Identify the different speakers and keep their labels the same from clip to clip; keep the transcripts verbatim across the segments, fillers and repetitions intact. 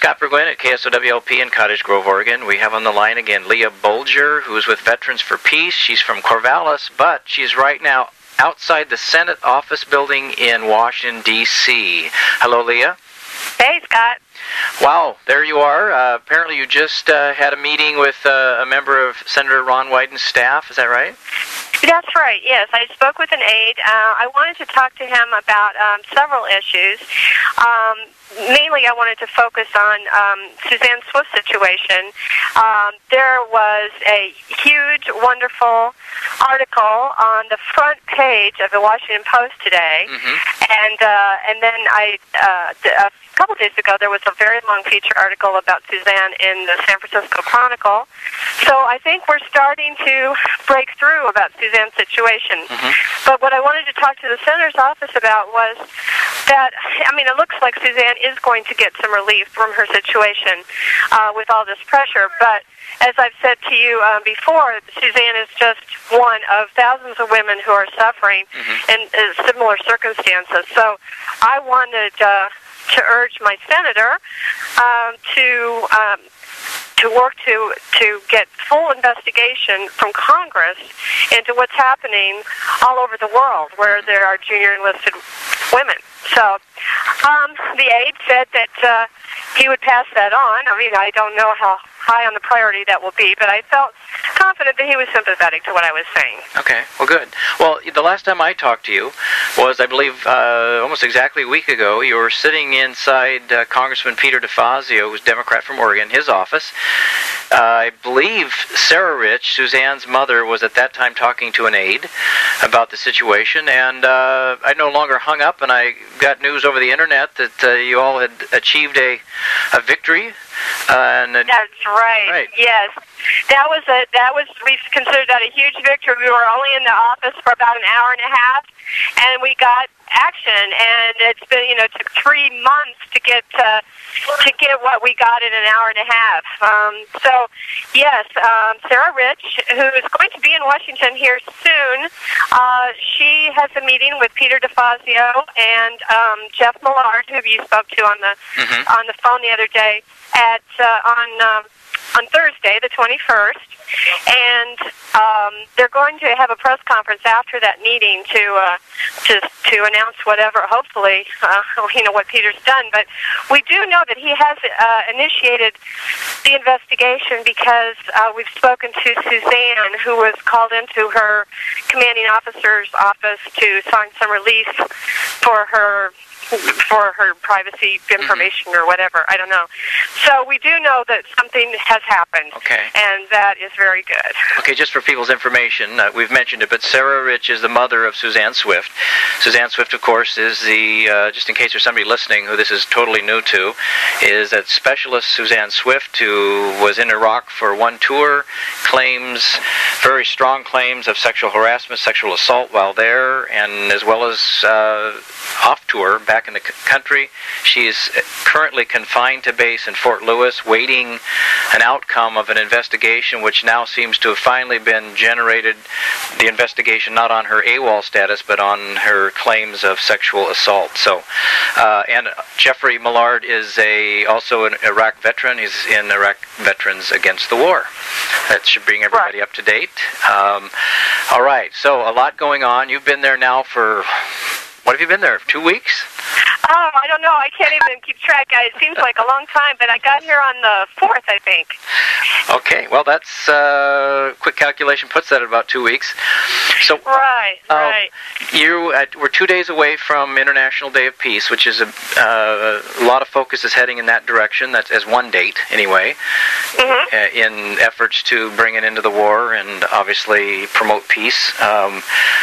Speaker 1: Scott Burgwin at K S O W L P in Cottage Grove, Oregon. We have on the line again Leah Bolger, who is with Veterans for Peace. She's from Corvallis, but she's right now outside the Senate office building in Washington, D C Hello, Leah.
Speaker 2: Hey, Scott.
Speaker 1: Wow, there you are. Uh, apparently you just uh, had a meeting with uh, a member of Senator Ron Wyden's staff. Is that right?
Speaker 2: That's right, yes. I spoke with an aide. Uh, I wanted to talk to him about um, several issues. Um, mainly, I wanted to focus on um, Suzanne Swift's situation. Um, there was a huge, wonderful article on the front page of the Washington Post today,
Speaker 1: mm-hmm.
Speaker 2: and uh, and then I uh, a couple days ago there was a very long feature article about Suzanne in the San Francisco Chronicle. So I think we're starting to break through about Suzanne's situation.
Speaker 1: Mm-hmm.
Speaker 2: But what I wanted to talk to the senator's office about was that, I mean, it looks like Suzanne is going to get some relief from her situation uh, with all this pressure. But as I've said to you um, before, Suzanne is just one of thousands of women who are suffering
Speaker 1: mm-hmm.
Speaker 2: in, in similar circumstances. So I wanted uh, to urge my senator um, to um, to work to to get full investigation from Congress into what's happening all over the world where there are junior enlisted women. So um, the aide said that uh, he would pass that on. I mean, I don't know how high on the priority that will be, but I felt confident that he was sympathetic to what I was saying.
Speaker 1: Okay, well, good. Well, the last time I talked to you was, I believe, uh, almost exactly a week ago. You were sitting inside uh, Congressman Peter DeFazio, who's a Democrat from Oregon, his office. Uh, I believe Sarah Rich, Suzanne's mother, was at that time talking to an aide about the situation, and uh, I no longer hung up, and I got news over the internet that uh, you all had achieved a, a victory. Uh, and a,
Speaker 2: That's right.
Speaker 1: right.
Speaker 2: Yes, that was a that was we considered that a huge victory. We were only in the office for about an hour and a half, and we got action. And it's been you know it took three months to get uh, to get what we got in an hour and a half. Um, so yes, um, Sarah Rich, who is going to be in Washington here soon, uh, she has a meeting with Peter DeFazio and um, Jeff Millard, who you spoke to on the
Speaker 1: mm-hmm.
Speaker 2: on the phone the other day. At uh, on um, on Thursday, the twenty-first, and um, they're going to have a press conference after that meeting to uh, to to announce whatever. Hopefully, uh, you know what Peter's done. But we do know that he has uh, initiated the investigation because uh, we've spoken to Suzanne, who was called into her commanding officer's office to sign some release for her. for her privacy information
Speaker 1: mm-hmm.
Speaker 2: or whatever. I don't know. So we do know that something has happened.
Speaker 1: Okay.
Speaker 2: And that is very good.
Speaker 1: Okay, just for people's information, uh, we've mentioned it, but Sarah Rich is the mother of Suzanne Swift. Suzanne Swift, of course, is the, uh, just in case there's somebody listening who this is totally new to, is that specialist Suzanne Swift, who was in Iraq for one tour, claims, very strong claims of sexual harassment, sexual assault while there, and as well as uh, off tour back in the c- country. She is currently confined to base in Fort Lewis, waiting an outcome of an investigation which now seems to have finally been generated, the investigation not on her AWOL status, but on her claims of sexual assault. So, uh, and Jeffrey Millard is a also an Iraq veteran. He's in Iraq Veterans Against the War. That should bring everybody
Speaker 2: right.
Speaker 1: up to date. Um, all right, so a lot going on. You've been there now for... What have you been there? Two weeks?
Speaker 2: Oh, I don't know. I can't even keep track. It seems like a long time, but I got here on the fourth, I think.
Speaker 1: Okay, well, that's uh, quick calculation puts that at about two weeks. So,
Speaker 2: right,
Speaker 1: uh,
Speaker 2: right.
Speaker 1: You uh, we're two days away from International Day of Peace, which is a, uh, a lot of focus is heading in that direction. That's as one date, anyway,
Speaker 2: mm-hmm.
Speaker 1: uh, in efforts to bring an end to the war and obviously promote peace. Um,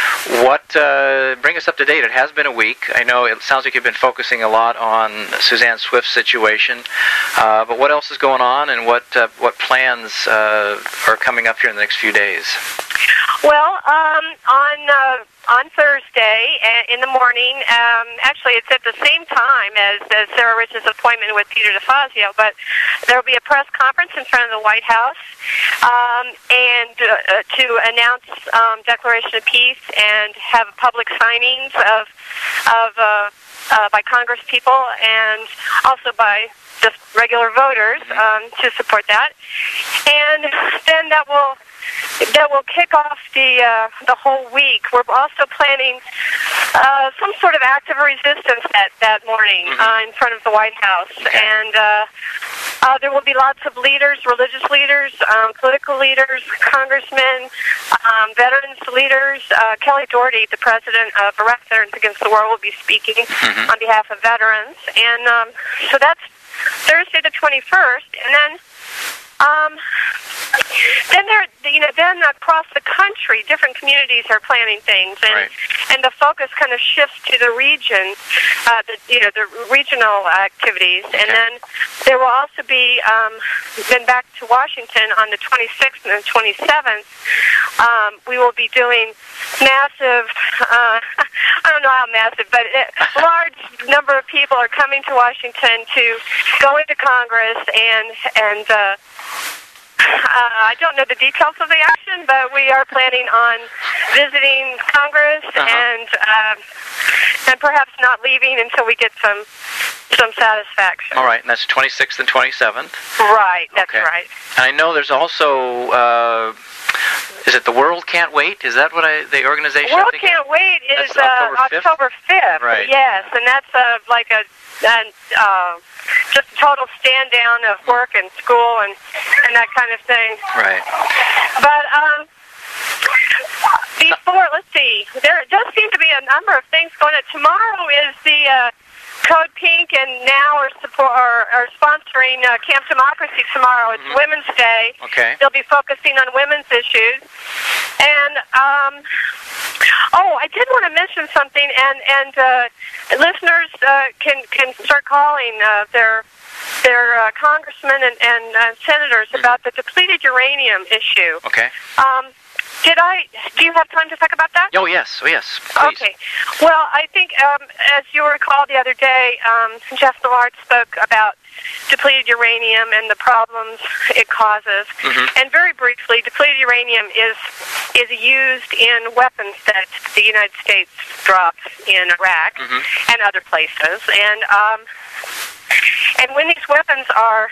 Speaker 1: what uh, bring us up to date? It has been a week. I know it sounds like you've been focusing a lot on Suzanne Swift's situation, uh, but what else is going on, and what uh, what plans uh, are coming up here in the next few days?
Speaker 2: Well, um, on uh, on Thursday uh, in the morning, um, actually it's at the same time as, as Sarah Rich's appointment with Peter DeFazio, but there will be a press conference in front of the White House um, and uh, to announce um, Declaration of Peace and have public signings of of uh, uh, by Congress people and also by just regular voters um, to support that, and then that will that will kick off the uh, the whole week. We're also planning uh, some sort of act of resistance that that morning
Speaker 1: mm-hmm.
Speaker 2: uh, in front of the White House,
Speaker 1: okay.
Speaker 2: and uh, uh, there will be lots of leaders, religious leaders, um, political leaders, congressmen, um, veterans leaders. Uh, Kelly Doherty, the president of Iraq Veterans Against the War, will be speaking
Speaker 1: mm-hmm.
Speaker 2: on behalf of veterans, and um, so that's Thursday the twenty-first, and then um, then there, you know, then across the country, different communities are planning things, and
Speaker 1: right.
Speaker 2: and the focus kind of shifts to the region, uh, the you know the regional activities, okay. and then there will also be um, then back to Washington on the twenty-sixth and the twenty-seventh. Um, we will be doing massive. Uh, I don't know how massive, but a large number of people are coming to Washington to go into Congress and and. Uh, Uh, I don't know the details of the action, but we are planning on visiting Congress uh-huh. and uh, and perhaps not leaving until we get some some satisfaction.
Speaker 1: All right, and that's twenty-sixth and twenty-seventh?
Speaker 2: Right, that's
Speaker 1: okay.
Speaker 2: right.
Speaker 1: And I know there's also, uh, is it the World Can't Wait? Is that what I, the organization?
Speaker 2: World Can't Wait is
Speaker 1: uh, October fifth?
Speaker 2: October fifth,
Speaker 1: right.
Speaker 2: yes, and that's uh, like a... a uh, just a total stand down of work and school and, and that kind of thing.
Speaker 1: Right.
Speaker 2: But um, before, let's see, there does seem to be a number of things going on. Tomorrow is the uh, Code Pink, and now are, support, are, are sponsoring uh, Camp Democracy tomorrow. It's mm-hmm. Women's Day.
Speaker 1: Okay.
Speaker 2: They'll be focusing on women's issues. And, um, oh, I did want to mention something, and, and uh, listeners uh, can, can start calling uh, their their uh, congressmen and, and uh, senators mm-hmm. about the depleted uranium issue.
Speaker 1: Okay.
Speaker 2: Um, Did I? Do you have time to talk about that?
Speaker 1: Oh yes, oh yes. Please.
Speaker 2: Okay. Well, I think um, as you recall the other day, um, Jeff Millard spoke about depleted uranium and the problems it causes. Mm-hmm. And very briefly, depleted uranium is is used in weapons that the United States drops in Iraq mm-hmm. and other places. And um, and when these weapons are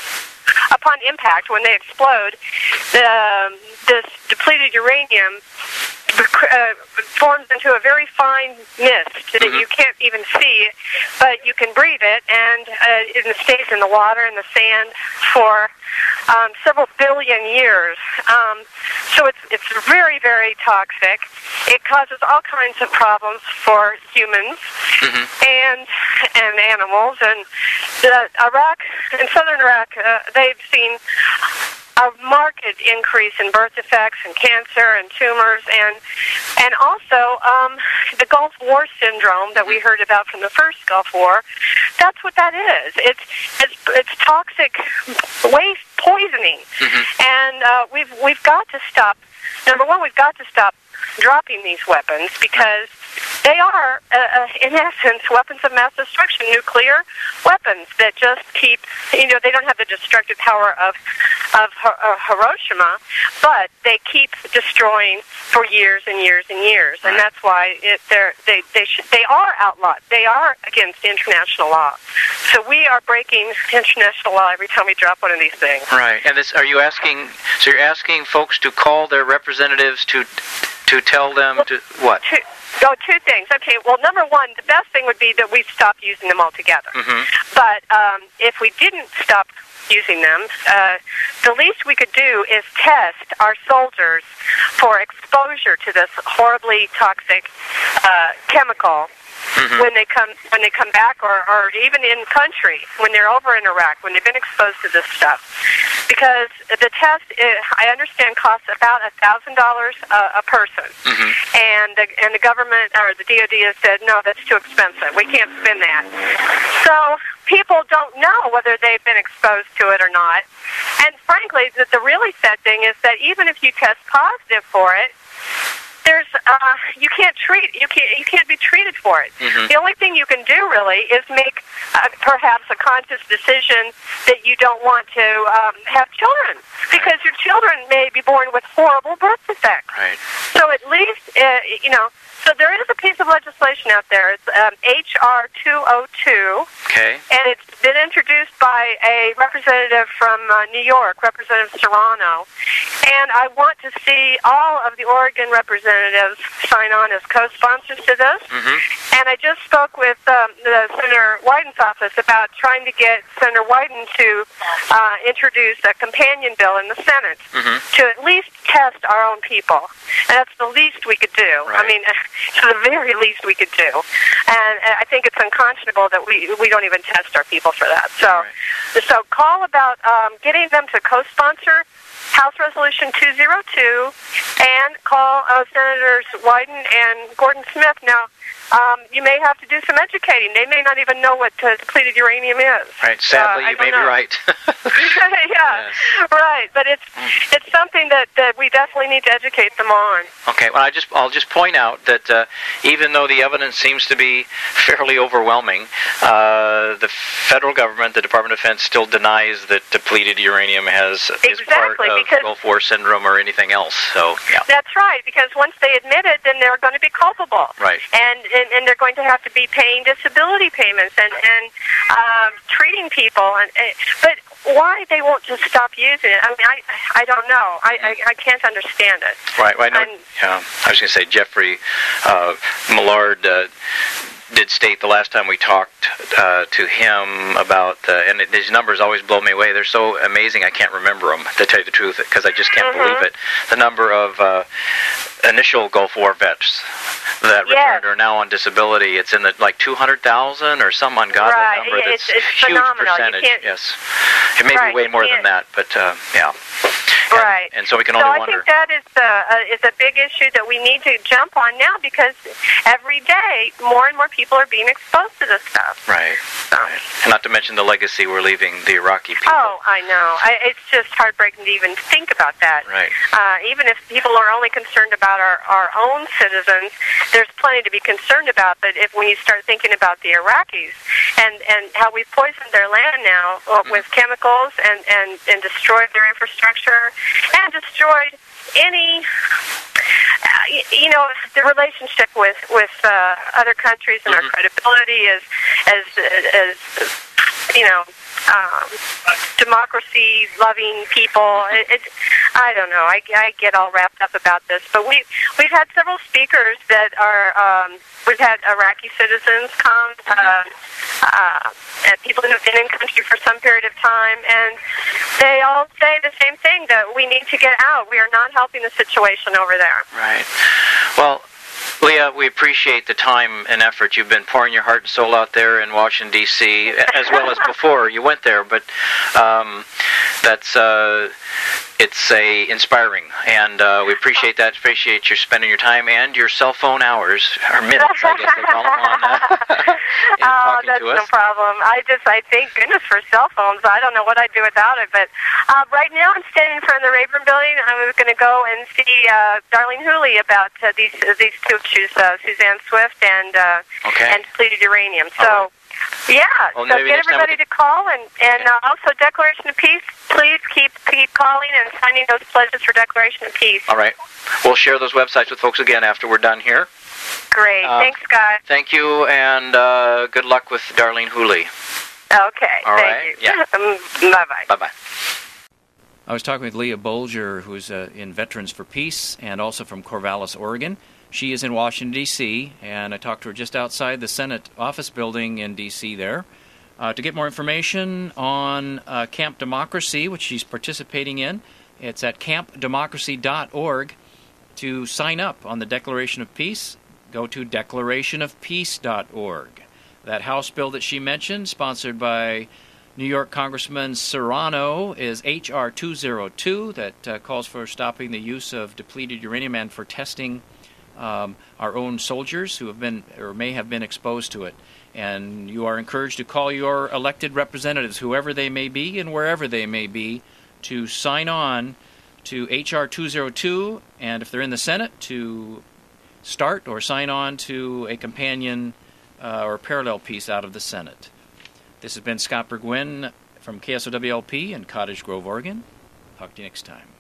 Speaker 2: upon impact, when they explode, the, um, this depleted uranium uh, forms into a very fine mist that mm-hmm. you can't even see, but you can breathe it, and uh, it stays in the water and the sand for um, several billion years. Um, so it's it's very, very toxic. It causes all kinds of problems for humans mm-hmm. and and animals. And the Iraq, in southern Iraq, uh, they've seen a marked increase in birth defects and cancer and tumors, and and also um, the Gulf War syndrome that we heard about from the first Gulf War. That's what that is. It's it's it's toxic waste poisoning, mm-hmm. and uh, we've we've got to stop. Number one, we've got to stop dropping these weapons because they are, uh, uh, in essence, weapons of mass destruction, nuclear weapons that just keep, you know, they don't have the destructive power of of uh, Hiroshima, but they keep destroying for years and years and years, and that's why it, they're, they they sh- they are outlawed. They are against international law. So we are breaking international law every time we drop one of these things.
Speaker 1: Right, and this, are you asking? So you're asking folks to call their representatives to to tell them well, to what?
Speaker 2: To, Oh, two things. Okay, well, number one, the best thing would be that we stop using them altogether. Mm-hmm. But um, if we didn't stop using them, uh, the least we could do is test our soldiers for exposure to this horribly toxic uh, chemical mm-hmm. when they come when they come back, or, or even in country when they're over in Iraq, when they've been exposed to this stuff. Because the test, I understand, costs about a thousand dollars a person, mm-hmm. and the and the government or the D O D has said no, that's too expensive. We can't spend that. So people don't know whether they've been exposed to it or not. And frankly, the, the really sad thing is that even if you test positive for it, there's uh, you can't treat you can't you can't be treated for it. Mm-hmm. The only thing you can do really is make uh, perhaps a conscious decision that you don't want to um, have children, because your children may be born with horrible birth defects.
Speaker 1: Right.
Speaker 2: So at least uh, you know So there is a piece of legislation out there. It's um, H R two oh two.
Speaker 1: Okay.
Speaker 2: And it's been introduced by a representative from uh, New York, Representative Serrano. And I want to see all of the Oregon representatives sign on as co-sponsors to this.
Speaker 1: Mm-hmm.
Speaker 2: And I just spoke with um, the Senator Wyden's office about trying to get Senator Wyden to uh, introduce a companion bill in the Senate
Speaker 1: mm-hmm.
Speaker 2: to at least test our own people. And that's the least we could do.
Speaker 1: Right.
Speaker 2: I mean, it's the very least we could do. And, and I think it's unconscionable that we we don't even test our people for that. So, right. so call about um, getting them to co-sponsor House Resolution two oh two and call uh, Senators Wyden and Gordon Smith. Now, um, you may have to do some educating. They may not even know what uh, depleted uranium is.
Speaker 1: Right. Sadly,
Speaker 2: uh,
Speaker 1: you may
Speaker 2: know.
Speaker 1: be right.
Speaker 2: yeah, yes. Right. But it's mm-hmm. it's something that, that we definitely need to educate them on.
Speaker 1: Okay. Well, I just I'll just point out that uh, even though the evidence seems to be fairly overwhelming, uh, the federal government, the Department of Defense, still denies that depleted uranium has
Speaker 2: exactly,
Speaker 1: is part of Gulf War syndrome or anything else. So yeah.
Speaker 2: That's right. Because once they admit it, then they're going to be culpable.
Speaker 1: Right.
Speaker 2: And and, and they're going to have to be paying disability payments and and um, treating people. And, and but why they won't just stop using it? I mean, I I don't know. I I, I can't understand it.
Speaker 1: Right. Well, I know.
Speaker 2: And,
Speaker 1: yeah. I was going to say Jeffrey uh, Millard. Uh, did state the last time we talked uh, to him about the, and it, these numbers always blow me away. They're so amazing I can't remember them, to tell you the truth, because I just can't
Speaker 2: mm-hmm.
Speaker 1: believe it. The number of uh, initial Gulf War vets that
Speaker 2: yes.
Speaker 1: returned are now on disability. It's in the like two hundred thousand or some ungodly
Speaker 2: right.
Speaker 1: number. That's
Speaker 2: it's, it's
Speaker 1: a huge
Speaker 2: phenomenal.
Speaker 1: percentage. Yes, it may
Speaker 2: right.
Speaker 1: be way more than that, but uh, yeah. And,
Speaker 2: right.
Speaker 1: And so we can
Speaker 2: so
Speaker 1: only
Speaker 2: I
Speaker 1: wonder.
Speaker 2: think that is a, uh, is a big issue that we need to jump on now, because every day more and more people are being exposed to this stuff.
Speaker 1: Right. right. And not to mention the legacy we're leaving the Iraqi people.
Speaker 2: Oh, I know. I, it's just heartbreaking to even think about that.
Speaker 1: Right.
Speaker 2: Uh, even if people are only concerned about our, our own citizens, there's plenty to be concerned about. But if when you start thinking about the Iraqis and, and how we've poisoned their land now uh,
Speaker 1: mm-hmm.
Speaker 2: with chemicals and, and, and destroyed their infrastructure and destroyed any, uh, you know, the relationship with with uh, other countries and mm-hmm. our credibility as as as you know, um, democracy-loving people. It, it, I don't know. I, I get all wrapped up about this, but we we've had several speakers that are. Um, we've had Iraqi citizens come. Uh, uh, and people who have been in country for some period of time, and they all say the same thing, that we need to get out. We are not helping the situation over there.
Speaker 1: Right. Well, Leah, we appreciate the time and effort. You've been pouring your heart and soul out there in Washington, D C, as well as before you went there, but um, that's... Uh, It's a inspiring, and uh, we appreciate that. Appreciate your spending your time and your cell phone hours, or minutes, I guess they call them, on uh, in
Speaker 2: oh,
Speaker 1: talking
Speaker 2: that's
Speaker 1: to us.
Speaker 2: No problem. I just, I thank goodness for cell phones. I don't know what I'd do without it. But uh, right now, I'm standing in front of the Rayburn Building. I'm going to go and see uh, Darlene Hooley about uh, these uh, these two issues, uh, Suzanne Swift and uh,
Speaker 1: okay.
Speaker 2: and depleted uranium. So. Yeah,
Speaker 1: well,
Speaker 2: so get everybody
Speaker 1: can...
Speaker 2: to call, and, and uh, also Declaration of Peace. Please keep keep calling and signing those pledges for Declaration of Peace.
Speaker 1: All right. We'll share those websites with folks again after we're done here.
Speaker 2: Great. Um, Thanks, Scott.
Speaker 1: Thank you, and uh, good luck with Darlene Hooley.
Speaker 2: Okay.
Speaker 1: All
Speaker 2: thank
Speaker 1: right.
Speaker 2: you.
Speaker 1: Yeah.
Speaker 2: um, bye-bye.
Speaker 1: Bye-bye.
Speaker 3: I was talking with Leah Bolger, who's uh, in Veterans for Peace, and also from Corvallis, Oregon. She is in Washington, D C, and I talked to her just outside the Senate office building in D C there. Uh, to get more information on uh, Camp Democracy, which she's participating in, it's at camp democracy dot org. To sign up on the Declaration of Peace, go to declaration of peace dot org. That House bill that she mentioned, sponsored by New York Congressman Serrano, is H R two oh two, that uh, calls for stopping the use of depleted uranium and for testing Um, our own soldiers who have been or may have been exposed to it. And you are encouraged to call your elected representatives, whoever they may be and wherever they may be, to sign on to H R two oh two, and if they're in the Senate, to start or sign on to a companion uh, or parallel piece out of the Senate. This has been Scott Burgwin from K S O W L P in Cottage Grove, Oregon. Talk to you next time.